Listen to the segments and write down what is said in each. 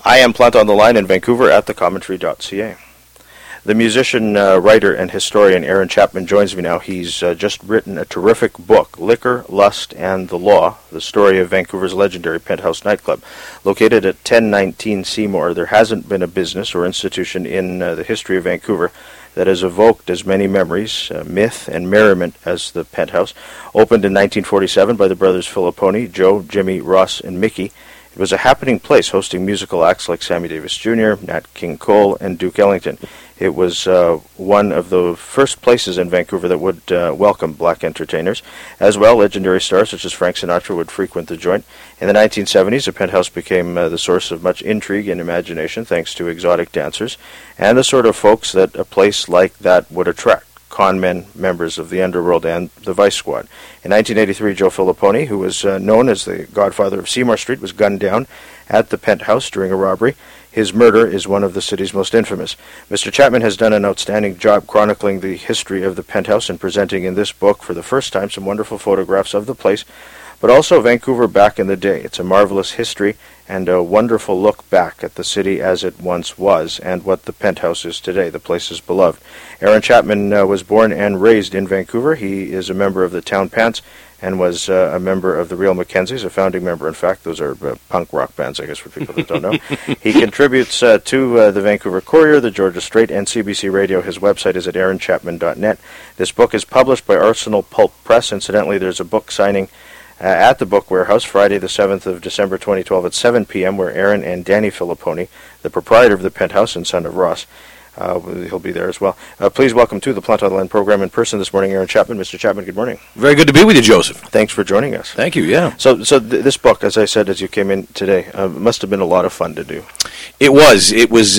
I am Plant on the Line in Vancouver at thecommentary.ca. The musician, writer, and historian Aaron Chapman joins me now. He's just written a terrific book, Liquor, Lust, and the Law, the story of Vancouver's legendary Penthouse nightclub. Located at 1019 Seymour, there hasn't been a business or institution in the history of Vancouver that has evoked as many memories, myth, and merriment as the Penthouse. Opened in 1947 by the brothers Filipponi, Joe, Jimmy, Ross, and Mickey. It was a happening place, hosting musical acts like Sammy Davis Jr., Nat King Cole, and Duke Ellington. It was one of the first places in Vancouver that would welcome black entertainers. As well, legendary stars such as Frank Sinatra would frequent the joint. In the 1970s, the Penthouse became the source of much intrigue and imagination thanks to exotic dancers and the sort of folks that a place like that would attract. Con men, members of the underworld, and the Vice Squad. In 1983, Joe Filipponi, who was known as the godfather of Seymour Street, was gunned down at the Penthouse during a robbery. His murder is one of the city's most infamous. Mr. Chapman has done an outstanding job chronicling the history of the Penthouse and presenting in this book for the first time some wonderful photographs of the place, but also Vancouver back in the day. It's a marvelous history and a wonderful look back at the city as it once was and what the Penthouse is today. The place is beloved. Aaron Chapman was born and raised in Vancouver. He is a member of the Town Pants and was a member of the Real Mackenzies, a founding member, in fact. Those are punk rock bands, I guess, for people that don't know. He contributes to the Vancouver Courier, the Georgia Straight, and CBC Radio. His website is at aaronchapman.net. This book is published by Arsenal Pulp Press. Incidentally, there's a book signing at the Book Warehouse, Friday the 7th of December 2012 at 7 p.m., where Aaron and Danny Filipponi, the proprietor of the Penthouse and son of Ross, he'll be there as well. Please welcome to the Plant on the Line program in person this morning, Aaron Chapman. Mr. Chapman, good morning. Very good to be with you, Joseph. Thanks for joining us. Thank you, yeah. So this book, as I said as you came in today, must have been a lot of fun to do. It was. It was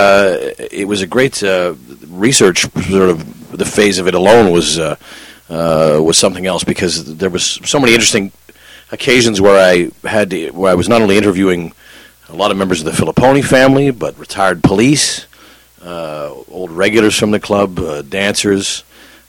a great research, sort of the phase of it alone was something else, because there was so many interesting occasions where I was not only interviewing a lot of members of the Filipponi family, but retired police, old regulars from the club, dancers.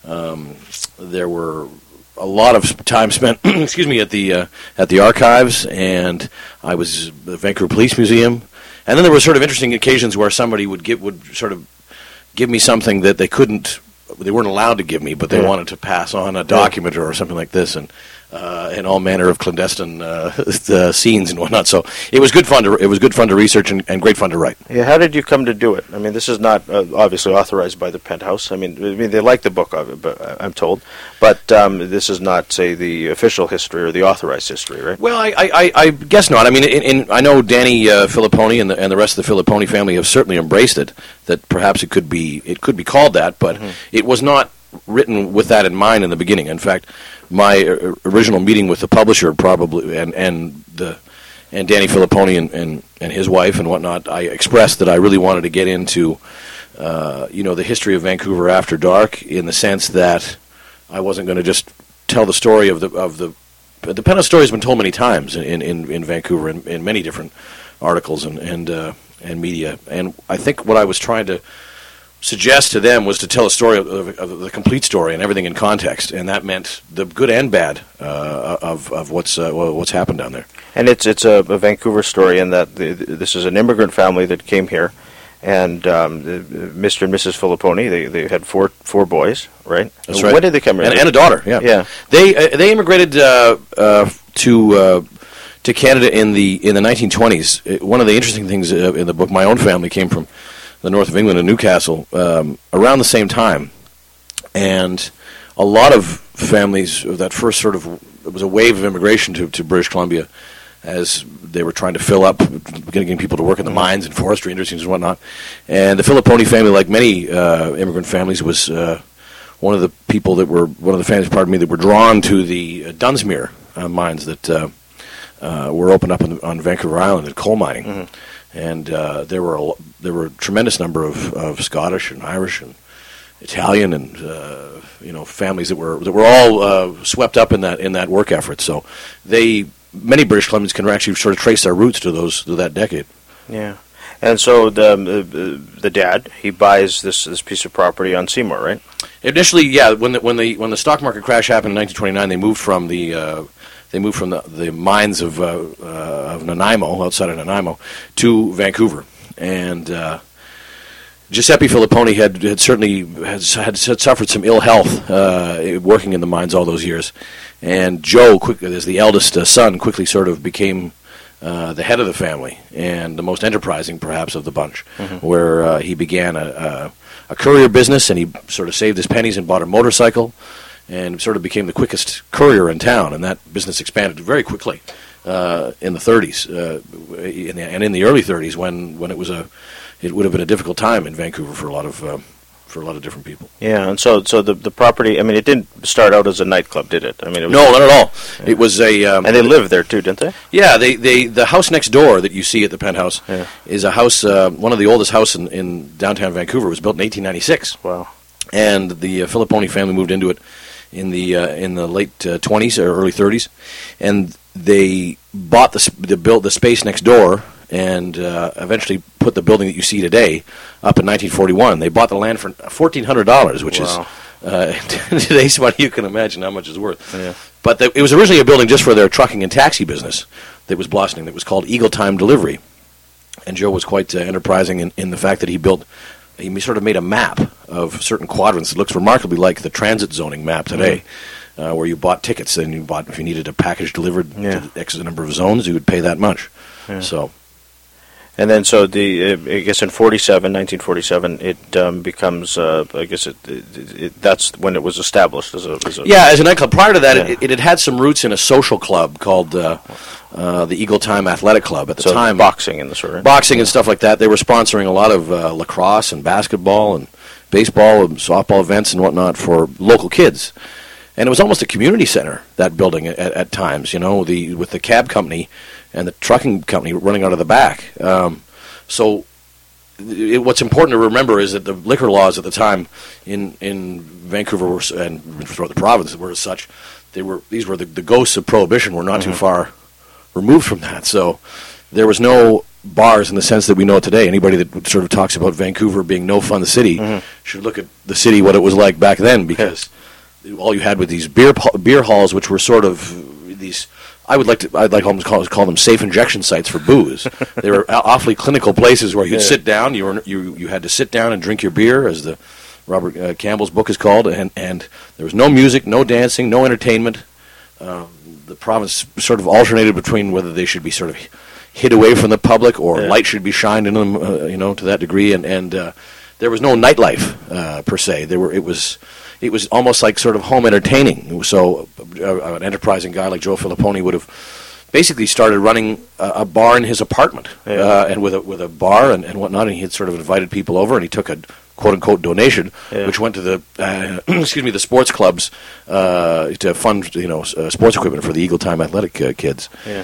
There were a lot of time spent, excuse me, at the archives, and I was at the Vancouver Police Museum. And then there were sort of interesting occasions where somebody would sort of give me something that they weren't allowed to give me, but they wanted to pass on a document or something like this, and all manner of clandestine scenes and whatnot. So it was good fun to research and great fun to write. Yeah, how did you come to do it? I mean, this is not obviously authorized by the Penthouse. I mean, they like the book of it, but I'm told. But this is not, say, the official history or the authorized history, right? Well, I guess not. I mean, I know Danny Filipponi and the rest of the Filipponi family have certainly embraced it. That perhaps it could be called that, but it was not written with that in mind in the beginning. In fact, my original meeting with the publisher probably and Danny Filipponi and his wife and whatnot, I expressed that I really wanted to get into the history of Vancouver after dark, in the sense that I wasn't going to just tell the story of the Penthouse story has been told many times in Vancouver in many different articles and media, and I think what I was trying to suggest to them was to tell a story of the complete story and everything in context, and that meant the good and bad of what's happened down there. And it's a Vancouver story in that this is an immigrant family that came here, and Mr. and Mrs. Filipponi, they had four boys, right? That's right. When did they come here? And a daughter, yeah. Yeah. They immigrated to Canada in the 1920s. One of the interesting things in the book, my own family came from the north of England in Newcastle around the same time, and a lot of families that first it was a wave of immigration to British Columbia as they were trying to fill up, getting people to work in the mines and forestry industries and whatnot. And the Filipponi family, like many immigrant families, was one of the families that were drawn to the Dunsmuir mines that were opened up on Vancouver Island at coal mining. Mm-hmm. And there were a tremendous number of Scottish and Irish and Italian and families that were all swept up in that work effort. So many British Columbians can actually sort of trace their roots to that decade. Yeah, and so the dad, he buys this piece of property on Seymour, right? Initially, yeah. When the stock market crash happened in 1929, they moved from the they moved from the mines of Nanaimo, outside of Nanaimo, to Vancouver, and Giuseppe Filipponi had certainly suffered some ill health working in the mines all those years, and Joe, as the eldest son, quickly sort of became the head of the family and the most enterprising, perhaps, of the bunch, where he began a courier business, and he sort of saved his pennies and bought a motorcycle, and sort of became the quickest courier in town, and that business expanded very quickly in the 30s, and in the early 30s when it would have been a difficult time in Vancouver for a lot of different people. Yeah, and so the property, I mean, it didn't start out as a nightclub, did it? I mean, it was no, not at all. Yeah. It was a and they lived there too, didn't they? Yeah, the house next door that you see at the penthouse is a house, one of the oldest houses in downtown Vancouver. It was built in 1896. Wow. And the Filipponi family moved into it in the late 20s or early 30s, and they bought built the space next door, and eventually put the building that you see today up in 1941. They bought the land for $1,400, which is in today's money, you can imagine how much it's worth. Yeah. But it was originally a building just for their trucking and taxi business that was blossoming. That was called Eagle Time Delivery, and Joe was quite enterprising in the fact that he sort of made a map of certain quadrants that looks remarkably like the transit zoning map today. Where you bought tickets, and if you needed a package delivered to X number of zones, you would pay that much. Yeah. So. And then, I guess in 1947, it becomes. I guess that's when it was established as a. As a nightclub. Prior to that, it had some roots in a social club called the Eagle Time Athletic Club at the time. Boxing and the sort of boxing and stuff like that. They were sponsoring a lot of lacrosse and basketball and baseball and softball events and whatnot for local kids. And it was almost a community center, that building at times, with the cab company and the trucking company running out of the back. What's important to remember is that the liquor laws at the time in Vancouver and throughout the province were as such. These were the ghosts of Prohibition were not too far removed from that. So there was no bars in the sense that we know it today. Anybody that sort of talks about Vancouver being no fun city should look at the city, what it was like back then, because all you had were these beer halls, which were sort of these. I'd like almost call them safe injection sites for booze. They were awfully clinical places where you'd sit down. You had to sit down and drink your beer, as the Robert Campbell's book is called, and there was no music, no dancing, no entertainment. The province sort of alternated between whether they should be sort of hid away from the public or light should be shined in them, to that degree, and there was no nightlife per se. It was almost like sort of home entertaining. So an enterprising guy like Joe Filipponi would have basically started running a bar in his apartment, and with a bar and whatnot, and he had sort of invited people over, and he took a quote-unquote donation, which went to the the sports clubs to fund sports equipment for the Eagle Time Athletic kids. Yeah.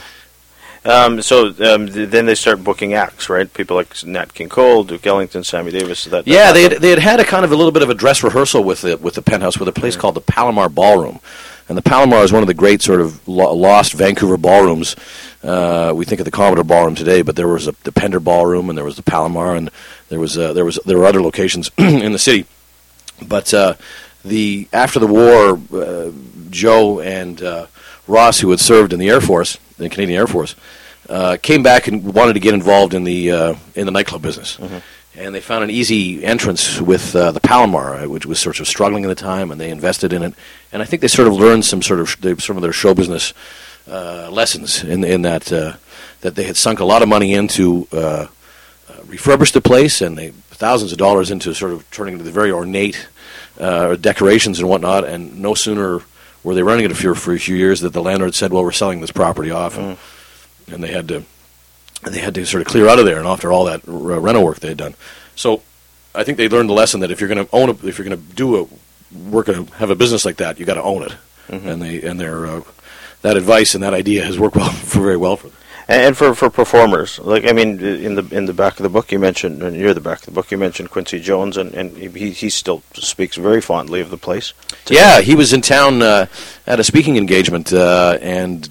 Then they start booking acts, right? People like Nat King Cole, Duke Ellington, Sammy Davis. They had a kind of a little bit of a dress rehearsal with the penthouse with a place called the Palomar Ballroom, and the Palomar is one of the great sort of lost Vancouver ballrooms. We think of the Commodore Ballroom today, but there was the Pender Ballroom, and there was the Palomar, and there were other locations in the city. But after the war, Joe and Ross, who had served in the Air Force, the Canadian Air Force, came back and wanted to get involved in the nightclub business, and they found an easy entrance with the Palomar, which was sort of struggling at the time, and they invested in it. And I think they sort of learned some of their show business lessons in that they had sunk a lot of money into refurbish the place, and thousands of dollars into sort of turning into the very ornate decorations and whatnot. And no sooner were they running it for a few years that the landlord said, "Well, we're selling this property off," and they had to sort of clear out of there. And after all that rental work they had done, so I think they learned the lesson that if you're going to have a business like that, you got to own it. And that advice and that idea has worked very well for them. And for performers, like, I mean, in the back of the book you mentioned, and near the back of the book you mentioned Quincy Jones, and he still speaks very fondly of the place. Yeah, he was in town at a speaking engagement and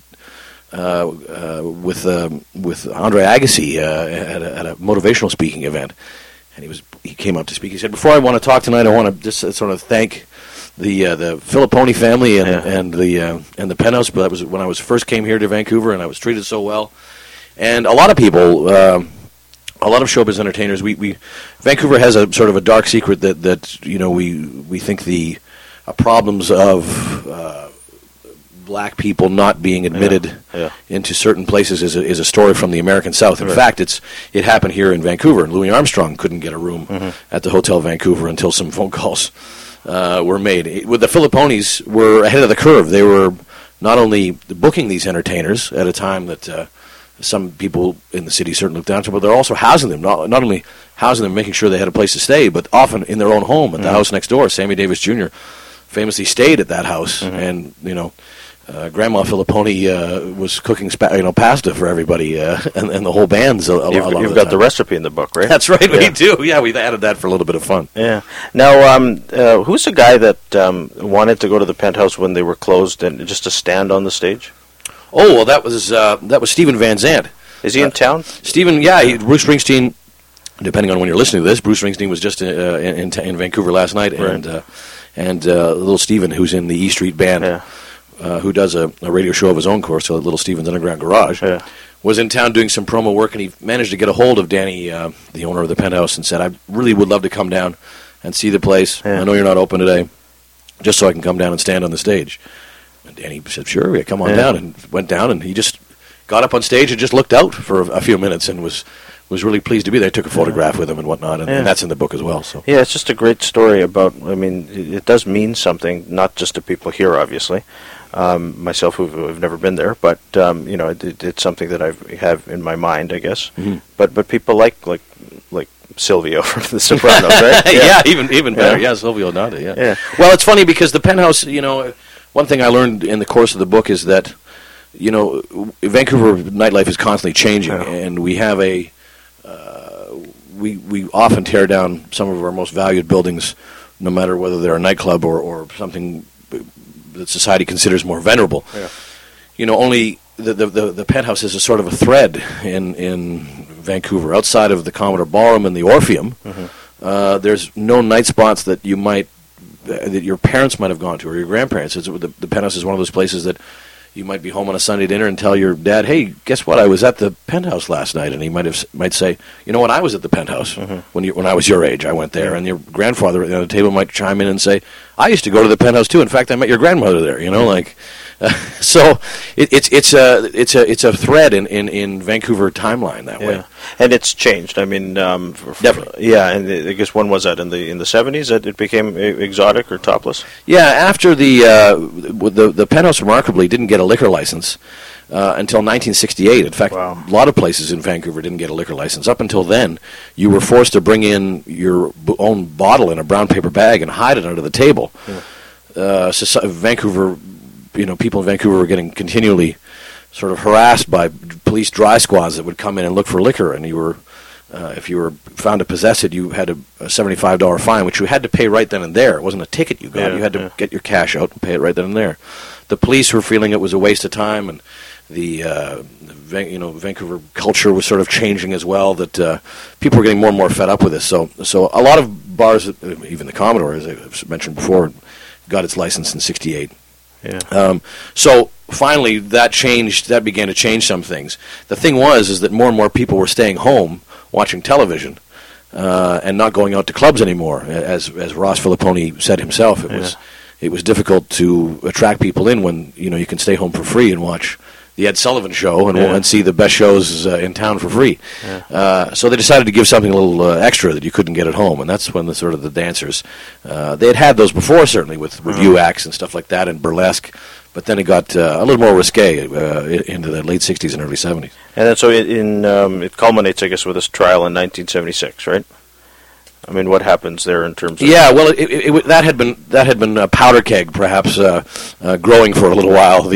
with Andre Agassi at a motivational speaking event, and he came up to speak. He said, "Before I want to talk tonight, I want to just sort of thank the Filipponi family and the Penthouse. But that was when I first came here to Vancouver, and I was treated so well. And a lot of people, a lot of showbiz entertainers, Vancouver has a sort of a dark secret that we think the problems of black people not being admitted into certain places is a story from the American South. In fact, it happened here in Vancouver. Louis Armstrong couldn't get a room at the Hotel Vancouver until some phone calls were made. With the Filipponis were ahead of the curve. They were not only booking these entertainers at a time that some people in the city certainly looked down to, but they're also housing them. Not only housing them, making sure they had a place to stay, but often in their own home at the house next door. Sammy Davis Jr. famously stayed at that house, and Grandma Filipponi was cooking pasta for everybody, and the whole band's You've got the recipe in the book, right? That's right, we do. Yeah, we've added that for a little bit of fun. Yeah. Now, who's the guy that wanted to go to the Penthouse when they were closed and just to stand on the stage? Oh, well, that was Stephen Van Zandt. Is he in town? Stephen, Bruce Springsteen. Depending on when you're listening to this, Bruce Springsteen was just in Vancouver last night, right. and little Stephen, who's in the E Street Band. Yeah. Who does a radio show of his own, course, so Little Steven's Underground Garage, was in town doing some promo work, and he managed to get a hold of Danny, the owner of the Penthouse, and said, I really would love to come down and see the place. Yeah. I know you're not open today, just so I can come down and stand on the stage. And Danny said, sure, come on down, and went down, and he just got up on stage and just looked out for a few minutes and was really pleased to be there. I took a photograph with him and whatnot, and that's in the book as well. So yeah, it's just a great story about, it does mean something, not just to people here, obviously. Myself, who've never been there, but it's something that I have in my mind, I guess. Mm-hmm. But people like Silvio from The Sopranos, right? Yeah, even better. Yeah, Silvio Nada. Yeah. Well, it's funny because the Penthouse. One thing I learned in the course of the book is that Vancouver nightlife is constantly changing, and we have we often tear down some of our most valued buildings, no matter whether they're a nightclub or something that society considers more venerable. Yeah. Only the Penthouse is a sort of a thread in Vancouver. Outside of the Commodore Ballroom and the Orpheum, there's no night spots that that your parents might have gone to or your grandparents. The Penthouse is one of those places that you might be home on a Sunday dinner and tell your dad, "Hey, guess what? I was at the Penthouse last night," and he might say, "You know what? I was at the Penthouse when I was your age. I went there." And your grandfather at the table might chime in and say, "I used to go to the Penthouse too. In fact, I met your grandmother there." So it's a thread in Vancouver timeline that way. And it's changed. Definitely. Yeah, and I guess when was that in the 70s that it became exotic or topless? Yeah, after the Penthouse remarkably didn't get a liquor license until 1968. In fact, a lot of places in Vancouver didn't get a liquor license. Up until then, you were forced to bring in your own bottle in a brown paper bag and hide it under the table. Vancouver, people in Vancouver were getting continually sort of harassed by police dry squads that would come in and look for liquor, and you were, if you were found to possess it, you had a $75 fine, which you had to pay right then and there. It wasn't a ticket you got; you had to get your cash out and pay it right then and there. The police were feeling it was a waste of time, and the Vancouver culture was sort of changing as well. That people were getting more and more fed up with this. So a lot of bars, even the Commodore, as I mentioned before, got its license in '68. Yeah. So finally, that changed. That began to change some things. The thing is that more and more people were staying home watching television and not going out to clubs anymore. As Ross Filipponi said himself, it was difficult to attract people in when you can stay home for free and watch the Ed Sullivan Show and see the best shows in town for free. Yeah. So they decided to give something a little extra that you couldn't get at home, and that's when the dancers, they had those before, certainly, with review acts and stuff like that and burlesque, but then it got a little more risque into the late 60s and early 70s. And then so it culminates, I guess, with this trial in 1976, right? What happens there in terms of... Yeah, well, that had been a powder keg, perhaps, growing for a little while.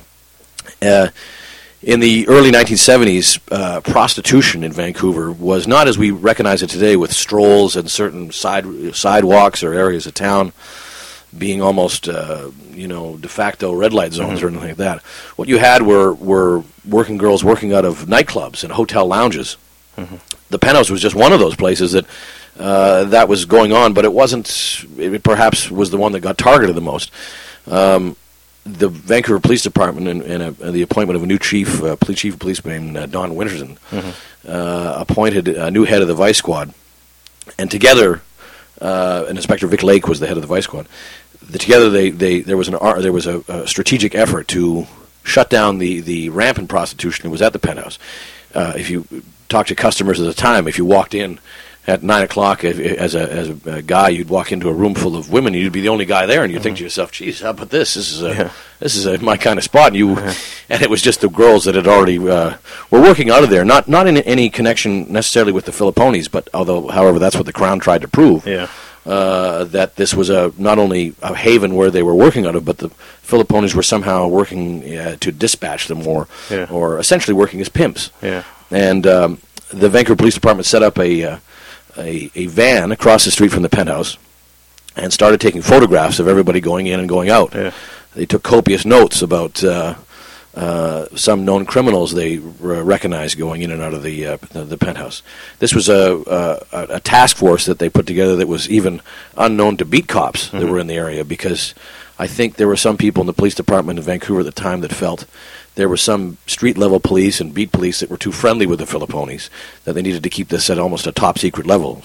In the early 1970s, prostitution in Vancouver was not as we recognize it today, with strolls and certain sidewalks or areas of town being almost, de facto red light zones or anything like that. What you had were working girls working out of nightclubs and hotel lounges. The Penthouse was just one of those places that that was going on, but it wasn't. It perhaps was the one that got targeted the most. The Vancouver Police Department and the appointment of a new chief of police named Don Winterton appointed a new head of the Vice Squad, and together, and Inspector Vic Lake was the head of the Vice Squad. Together, there was a strategic effort to shut down the rampant prostitution that was at the Penthouse. If you talk to customers at the time, if you walked in at 9 o'clock as a guy, you'd walk into a room full of women, you'd be the only guy there, and you'd think to yourself, "Geez, how about this? This is my kind of spot." And and it was just the girls that had already were working out of there, not in any connection necessarily with the Filipponis, but however, that's what the Crown tried to prove. Yeah. That this was not only a haven where they were working out of, but the Filipponis were somehow working to dispatch them, or essentially working as pimps. Yeah. And the Vancouver Police Department set up a van across the street from the Penthouse and started taking photographs of everybody going in and going out. Yeah. They took copious notes about some known criminals they recognized going in and out of the Penthouse. This was a task force that they put together that was even unknown to beat cops that were in the area, because I think there were some people in the police department in Vancouver at the time that felt there were some street-level police and beat police that were too friendly with the Filipponis, that they needed to keep this at almost a top-secret level.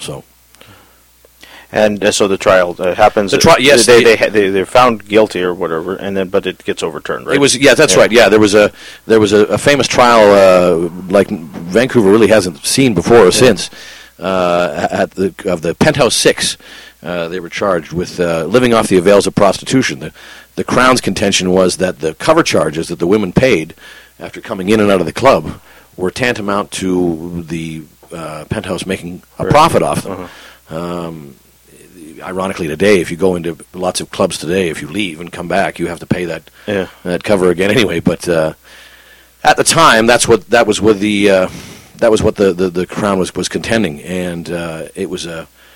And so the trial happens. Yes, they're found guilty or whatever, but it gets overturned, right? It was right. Yeah, there was a famous trial like Vancouver really hasn't seen before or since of the Penthouse Six. They were charged with living off the avails of prostitution. The Crown's contention was that the cover charges that the women paid after coming in and out of the club were tantamount to the Penthouse making a profit off them. Ironically, today, if you go into lots of clubs today, if you leave and come back, you have to pay that cover again anyway. But at the time, that was what the Crown was contending, and it was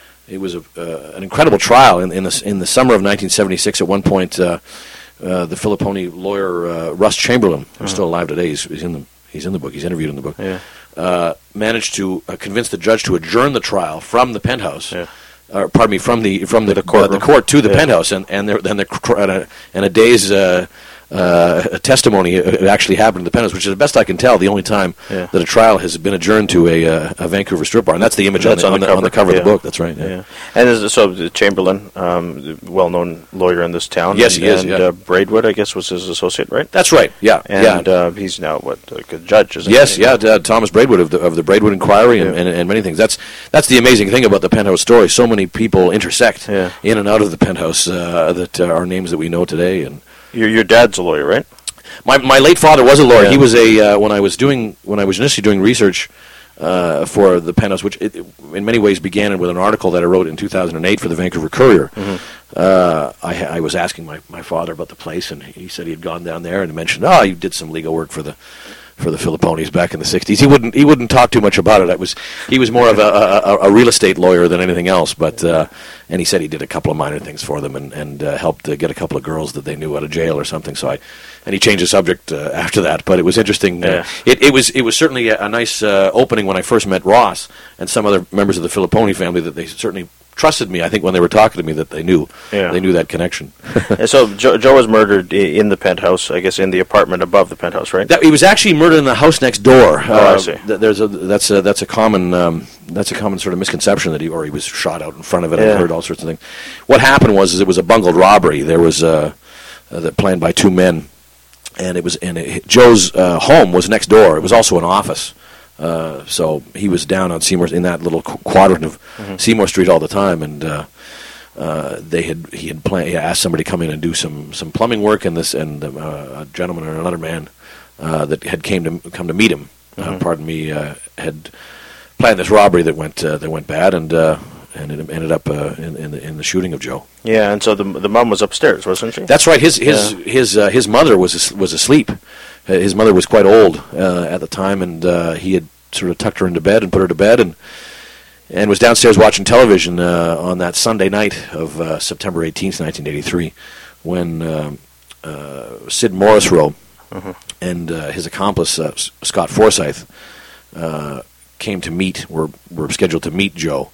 an incredible trial. In the summer of 1976, at one point, the Filipponi lawyer Russ Chamberlain, who's still alive today, he's in the book. He's interviewed in the book. Managed to convince the judge to adjourn the trial from the Penthouse. From the court to the Penthouse, and a day's testimony actually happened at the Penthouse, which is the best I can tell the only time that a trial has been adjourned to a Vancouver strip bar, and that's the image on the cover of the book. That's right. Yeah. And so Chamberlain, the well-known lawyer in this town. Yes, he is. And Braidwood, I guess, was his associate, right? That's right. Yeah. And he's now a judge, isn't he? Yes. Yeah. Thomas Braidwood of the Braidwood Inquiry and many things. That's the amazing thing about the Penthouse story. So many people intersect in and out of the Penthouse that are names that we know today. And your dad's a lawyer, right? My late father was a lawyer. He was when I was initially doing research for the Penthouse, which in many ways began with an article that I wrote in 2008 for the Vancouver Courier. I was asking my father about the place, and he said he had gone down there and mentioned, you did some legal work for the Filipponis back in the 60s. He wouldn't talk too much about it. He was more of a real estate lawyer than anything else, but and he said he did a couple of minor things for them and helped get a couple of girls that they knew out of jail or something. And he changed the subject after that. But it was interesting. It was certainly a nice opening when I first met Ross and some other members of the Filipponi family, that they certainly trusted me. I think when they were talking to me, that they knew that connection. So Joe was murdered in the Penthouse, I guess, in the apartment above the Penthouse, right? He was actually murdered in the house next door. I see. That's a common sort of misconception that he was shot out in front of it. I've heard all sorts of things. What happened was it was a bungled robbery. There was planned by two men, and Joe's home was next door. It was also an office. So he was down on Seymour, in that little quadrant of Seymour Street all the time, and he had asked somebody to come in and do some plumbing work, and a gentleman and another man that had come to meet him, had planned this robbery that went bad, and it ended up in the shooting of Joe. Yeah, and so the mom was upstairs, wasn't she? That's right. His mother was asleep. His mother was quite old at the time, and he had sort of tucked her into bed and put her to bed, and was downstairs watching television on that Sunday night of September 18th, 1983, when Sid Morrisroe and his accomplice, Scott Forsyth, were scheduled to meet Joe.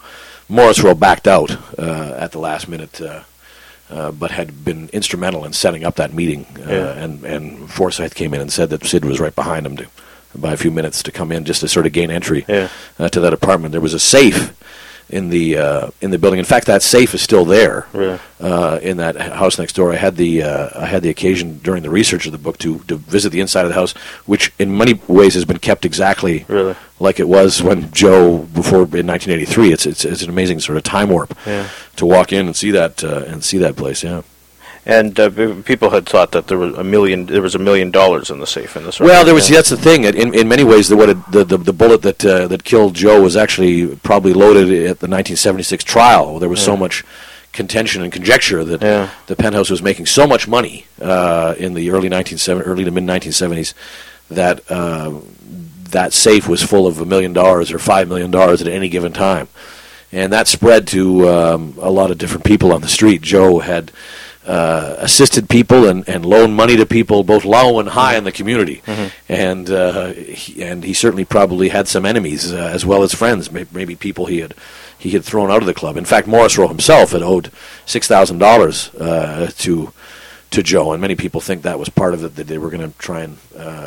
Morris Rowe backed out at the last minute, but had been instrumental in setting up that meeting. And Forsyth came in and said that Sid was right behind him by a few minutes to come in just to sort of gain entry to that apartment. There was a safe in the building. In fact, that safe is still there in that house next door. I had the occasion during the research of the book to visit the inside of the house, which in many ways has been kept exactly like it was when Joe before in 1983. It's an amazing sort of time warp to walk in and see that place. Yeah. And people had thought that there was $1 million in the safe in this. Well, that's the thing. In many ways, the bullet that killed Joe was actually probably loaded at the 1976 trial. There was so much contention and conjecture that the Penthouse was making so much money in the early to mid 1970s that that safe was full of $1 million or $5 million at any given time, and that spread to a lot of different people on the street. Joe had assisted people and loaned money to people both low and high in the community, and he certainly probably had some enemies as well as friends, maybe people he had thrown out of the club. In fact, Morris Rowe himself had owed $6,000 to Joe, and many people think that was part of it, that they were going to try and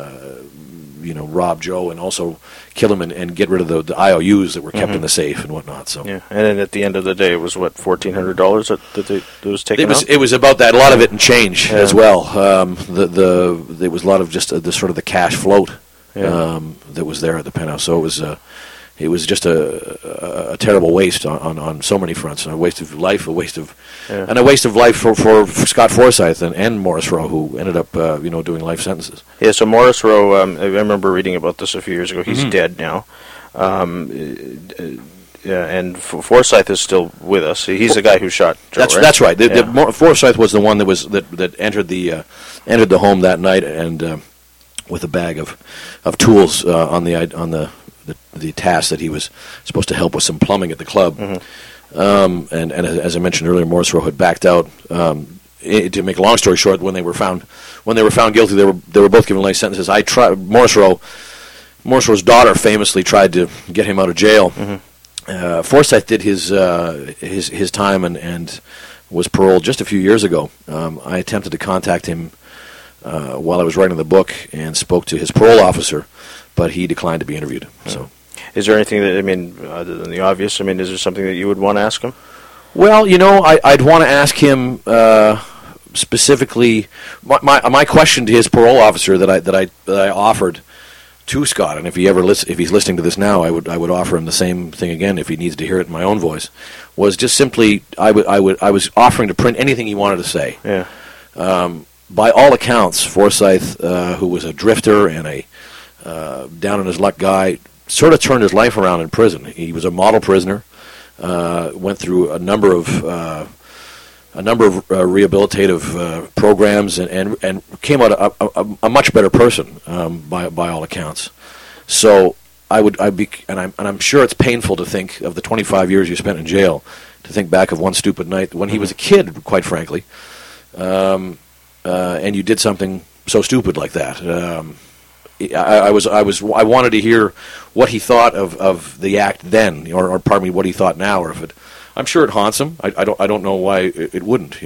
rob Joe and also kill him and get rid of the IOUs that were kept in the safe and whatnot. So and then at the end of the day, it was what, $1,400 that was taken out? It was about that. A lot of it in change as well. There was a lot of just the sort of the cash float that was there at the Penthouse. So it was just a terrible waste on so many fronts. A waste of life, and a waste of life for Scott Forsyth and Morris Rowe, who ended up doing life sentences. Yeah, so Morris Rowe, I remember reading about this a few years ago. He's dead now. And Forsyth is still with us. He's the guy who shot Joe, right? That's right. Forsyth was the one that entered the home that night and with a bag of tools on the task that he was supposed to help with some plumbing at the club. And as I mentioned earlier, Morris Rowe had backed out. To make a long story short, when they were found guilty, they were both given life sentences. Morris Rowe's daughter famously tried to get him out of jail. Forsyth did his time and was paroled just a few years ago. I attempted to contact him while I was writing the book and spoke to his parole officer, but he declined to be interviewed. So, is there anything that, other than the obvious, is there something that you would want to ask him? Well, I'd want to ask him specifically. My question to his parole officer that I offered to Scott, and if he's listening to this now, I would offer him the same thing again if he needs to hear it in my own voice. Was just simply I was offering to print anything he wanted to say. By all accounts, Forsyth, who was a drifter and a down on his luck guy, sort of turned his life around in prison. He was a model prisoner, went through a number of rehabilitative programs, and came out a much better person by all accounts. So I'm sure it's painful to think of the 25 years you spent in jail, to think back of one stupid night when he was a kid, quite frankly, and you did something so stupid like that. I wanted to hear what he thought of the act then, or pardon me, what he thought now, or if it. I'm sure it haunts him. I don't know why it wouldn't.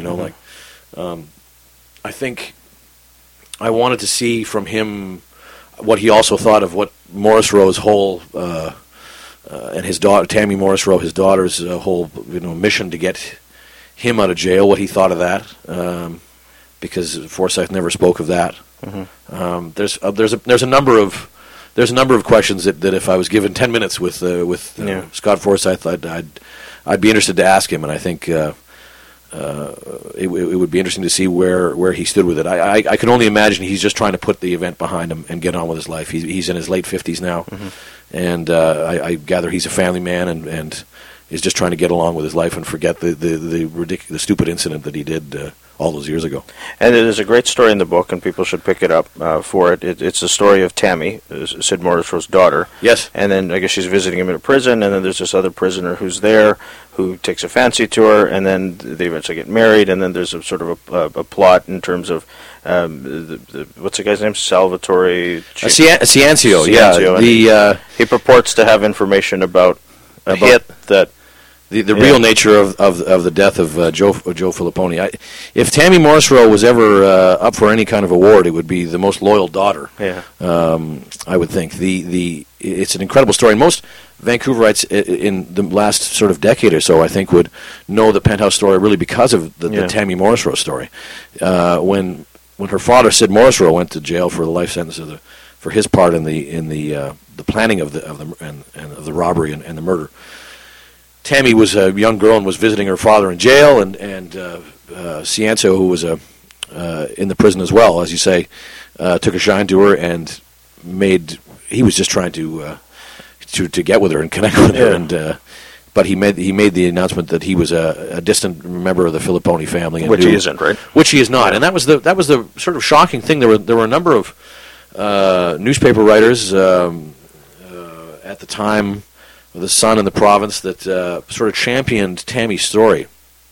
I think I wanted to see from him what he also thought of what Morris Rowe's whole and his daughter Tammy Morris Rowe, his daughter's whole mission to get him out of jail. What he thought of that, because Forsyth never spoke of that. There's a number of questions that if I was given 10 minutes with Scott Forsyth, I'd be interested to ask him, and I think it would be interesting to see where he stood with it. I can only imagine he's just trying to put the event behind him and get on with his life. He's in his late 50s now, and I gather he's a family man and is just trying to get along with his life and forget the stupid incident that he did all those years ago. And there's a great story in the book, and people should pick it up for it. It's the story of Tammy, Sid Morris Rowe's daughter. Yes. And then I guess she's visiting him in a prison, and then there's this other prisoner who's there who takes a fancy to her, and then they eventually get married, and then there's a sort of a plot in terms of what's the guy's name? Salvatore Ciancio. Yeah. He purports to have information about a hit that the real nature of the death of Joe Filippone. If Tammy Morrisroe was ever up for any kind of award, it would be the most loyal daughter. Yeah. I would think it's an incredible story. And most Vancouverites in the last sort of decade or so, I think, would know the Penthouse story really because of the Tammy Morrisroe story. When her father, Sid Morrisroe, went to jail for the life sentence for his part in the planning of the robbery and the murder. Tammy was a young girl and was visiting her father in jail, and Ciancio, who was in the prison as well, as you say, took a shine to her and he was just trying to get with her and connect with her, and but he made the announcement that he was a distant member of the Filippone family, and which he isn't, right? Which he is not, and that was the sort of shocking thing. There were a number of newspaper writers at the time, the Sun and the Province, that sort of championed Tammy's story,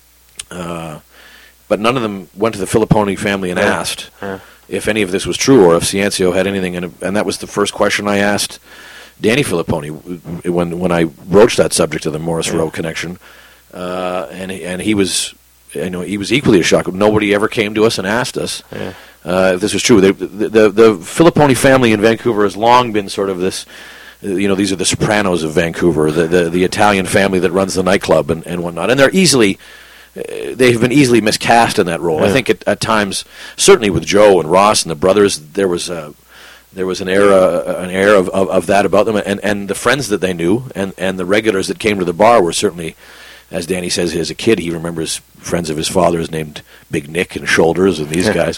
but none of them went to the Filippone family and asked if any of this was true or if Ciancio had anything. And that was the first question I asked Danny Filippone when I broached that subject of the Morrisroe connection, and he was. He was equally as shocked. Nobody ever came to us and asked us if this was true. The Filippone family in Vancouver has long been sort of this. These are the Sopranos of Vancouver, the Italian family that runs the nightclub and whatnot. And they've been easily miscast in that role. Yeah. I think at times, certainly with Joe and Ross and the brothers, there was an air of that about them. And the friends that they knew and the regulars that came to the bar were certainly. As Danny says, as a kid, he remembers friends of his father's named Big Nick and Shoulders and these guys.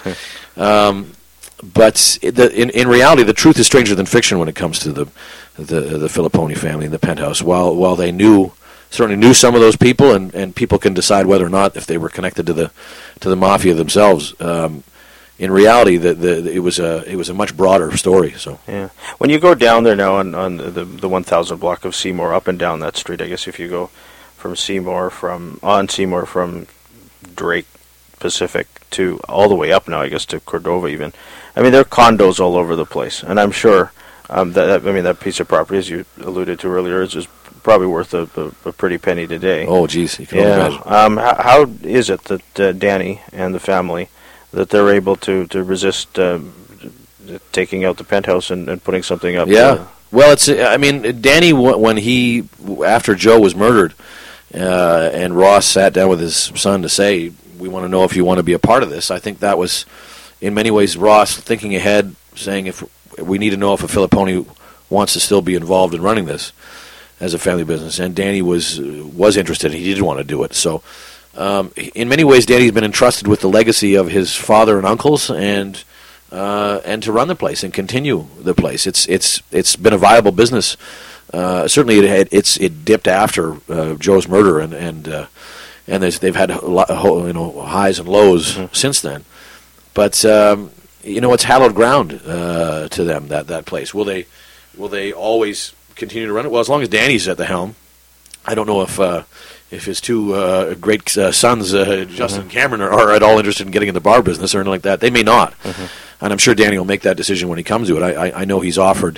But in reality, the truth is stranger than fiction when it comes to the Filippone family in the Penthouse. While they certainly knew some of those people, and people can decide whether or not if they were connected to the mafia themselves. In reality, it was a much broader story. So when you go down there now on the 1000 block of Seymour, up and down that street, I guess if you go from Seymour from Drake Pacific to all the way up now, I guess, to Cordova even. I mean, there are condos all over the place, and I'm sure that piece of property, as you alluded to earlier, is probably worth a pretty penny today. Oh, geez, you can only imagine. How is it that Danny and the family that they're able to resist taking out the Penthouse and putting something up? Yeah. Well, Danny, when after Joe was murdered, and Ross sat down with his son to say, we want to know if you want to be a part of this. I think that was, in many ways, Ross thinking ahead, saying if we need to know if a Filippone wants to still be involved in running this as a family business. And Danny was interested. He did want to do it. So, in many ways, Danny's been entrusted with the legacy of his father and uncles, and to run the place and continue the place. It's been a viable business. Certainly, it dipped after Joe's murder, and they've had a lot, highs and lows since then. But it's hallowed ground to them, that place. Will they always continue to run it? Well, as long as Danny's at the helm. I don't know if his two great sons, Justin and Cameron, are at all interested in getting in the bar business or anything like that. They may not, and I'm sure Danny will make that decision when he comes to it. I know he's offered.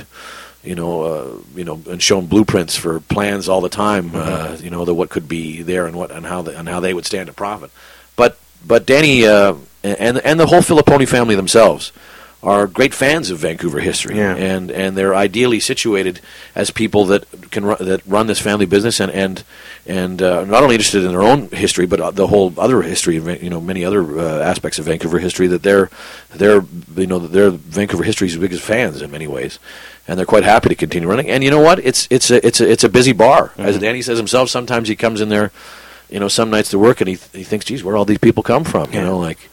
And shown blueprints for plans all the time. The what could be there and how they would stand to profit. But Danny and the whole Filippone family themselves are great fans of Vancouver history, and they're ideally situated as people that run this family business and not only interested in their own history, but the whole other history of many other aspects of Vancouver history. That they're Vancouver history's biggest fans in many ways. And they're quite happy to continue running. And you know what? It's a busy bar. As Danny says himself, sometimes he comes in there, some nights to work, and he thinks, geez, where all these people come from? In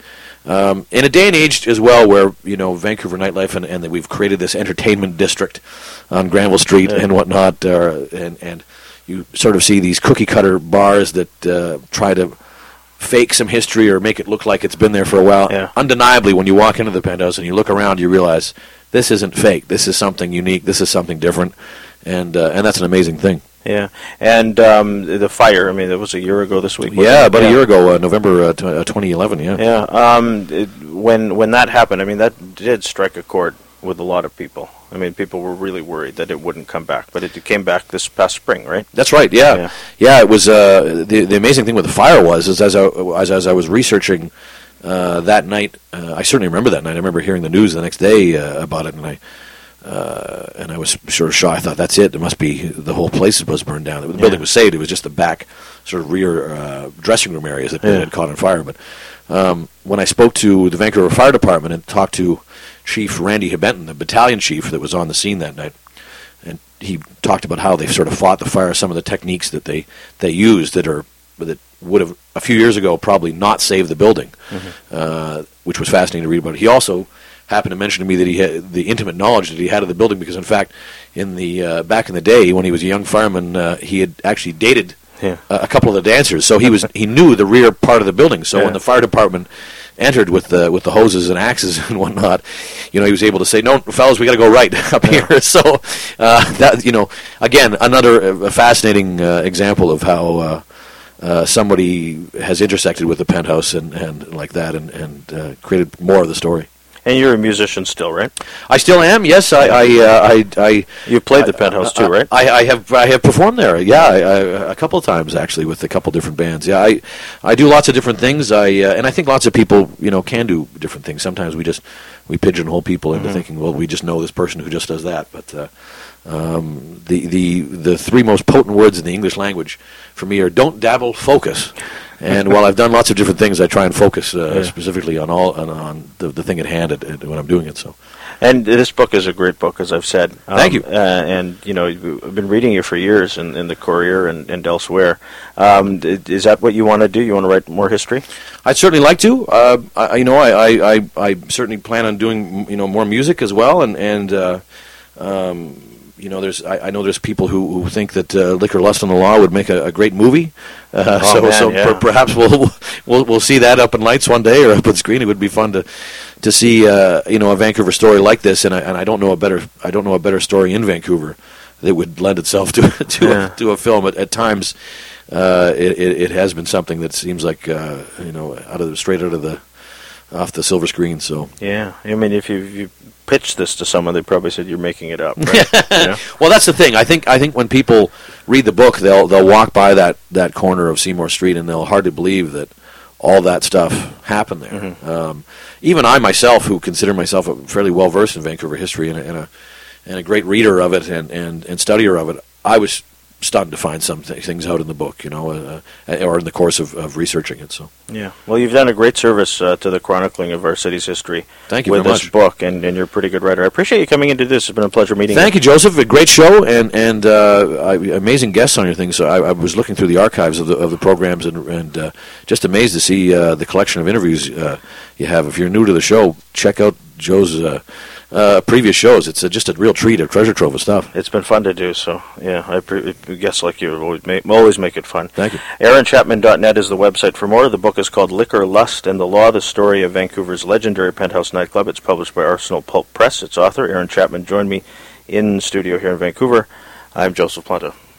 a day and age as well where, Vancouver nightlife and that we've created this entertainment district on Granville Street and whatnot, and you sort of see these cookie-cutter bars that try to fake some history or make it look like it's been there for a while. Yeah. Undeniably, when you walk into the Penthouse and you look around, you realize this isn't fake. This is something unique. This is something different, and that's an amazing thing. Yeah, and the fire. I mean, it was a year ago this week. About a year ago, November 2011. Yeah. Yeah. When that happened, I mean, that did strike a chord with a lot of people. I mean, people were really worried that it wouldn't come back, but it came back this past spring, right? That's right. Yeah. Yeah, it was the amazing thing with the fire was as I was researching that night. I certainly remember that night. I remember hearing the news the next day about it, and I was sort of shocked. I thought, that's it. It must be the whole place was burned down. The building was saved. It was just the back sort of rear dressing room areas that had caught on fire. But when I spoke to the Vancouver Fire Department and talked to Chief Randy Hibenton, the battalion chief that was on the scene that night, and he talked about how they sort of fought the fire, some of the techniques that they used that would have a few years ago probably not saved the building, which was fascinating to read about. He also happened to mention to me that he had the intimate knowledge that he had of the building because, in fact, in the back in the day when he was a young fireman, he had actually dated a couple of the dancers, so he knew the rear part of the building. So when the fire department entered with the hoses and axes and whatnot, he was able to say, "No, fellas, we got to go right up here." So that again, another fascinating example of how somebody has intersected with the Penthouse and like that and created more of the story. And you're a musician still, right? I still am. Yes, You've played the Penthouse too, right? I have performed there. Yeah, a couple of times actually with a couple of different bands. Yeah, I do lots of different things. And I think lots of people can do different things. Sometimes we pigeonhole people into thinking, well, we just know this person who just does that. But the three most potent words in the English language for me are don't dabble, focus. And while I've done lots of different things, I try and focus specifically on the thing at hand when I'm doing it. So, and this book is a great book, as I've said. Thank you. And I've been reading you for years in the Courier and elsewhere. Is that what you want to do? You want to write more history? I'd certainly like to. I certainly plan on doing more music as well, and I know there's people who think that Liquor, Lust, and the Law would make a great movie. Perhaps we'll see that up in lights one day or up on screen. It would be fun to see a Vancouver story like this, and I don't know a better story in Vancouver that would lend itself to a film. At times, it has been something that seems like straight off the silver screen. So yeah, I mean, if you pitched this to someone, they probably said you're making it up. Right? Well, that's the thing. I think when people read the book, they'll walk by that corner of Seymour Street and they'll hardly believe that all that stuff happened there. Even I myself, who consider myself fairly well versed in Vancouver history and a great reader of it and studier of it, I was stunned to find some things out in the book, or in the course of researching it. So yeah, well, you've done a great service to the chronicling of our city's history. Thank you with very this much. book, and you're a pretty good writer. I appreciate you coming into this. It's been a pleasure meeting you. Thank you, Joseph. A great show and amazing guests on your thing. So I was looking through the archives of the programs and just amazed to see the collection of interviews you have. If you're new to the show, check out Joe's previous shows. It's just a real treat, a treasure trove of stuff. It's been fun to do, so yeah, guests like you always make it fun. Thank you. AaronChapman.net is the website for more. The book is called Liquor, Lust, and the Law, the story of Vancouver's legendary Penthouse nightclub. It's published by Arsenal Pulp Press. Its author, Aaron Chapman, joined me in studio here in Vancouver. I'm Joseph Planta.